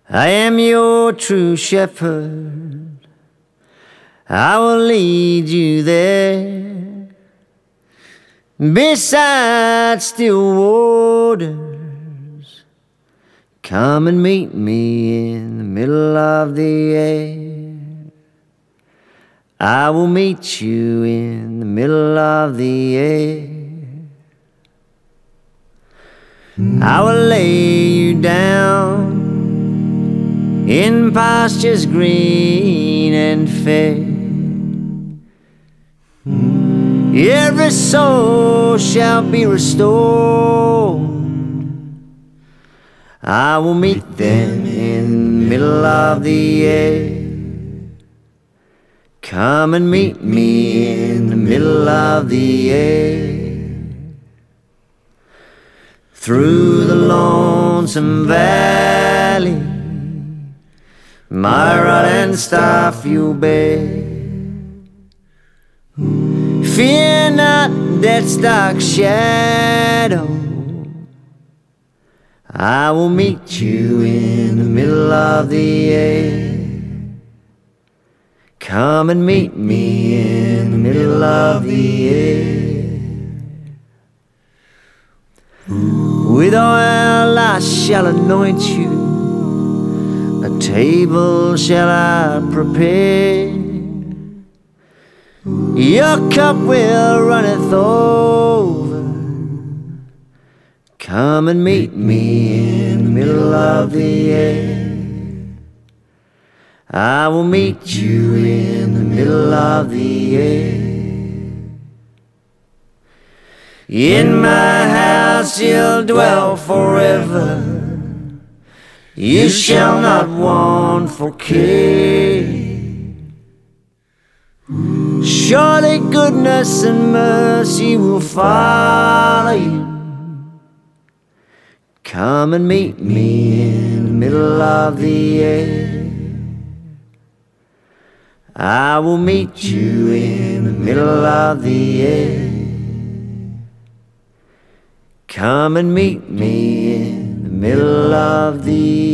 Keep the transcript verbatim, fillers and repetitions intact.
I am your true shepherd, I will lead you there, beside still waters. Come and meet me in the middle of the air. I will meet you in the middle of the air. I will lay you down in pastures green and fair. Every soul shall be restored. I will meet them in the middle of the air. Come and meet me in the middle of the air. Through the lonesome valley, my rod and staff you'll bear. Fear not death's dark shadow, I will meet you in the middle of the air. Come and meet me in the middle of the air. With oil I shall anoint you, a table shall I prepare. Your cup will runneth over. Come and meet me in the middle of the air. I will meet you in the middle of the air. In my house you'll dwell forever. You shall not want for care. Surely goodness and mercy will follow you. Come and meet me in the middle of the air. I will meet you in the middle of the air. Come and meet me in the middle of the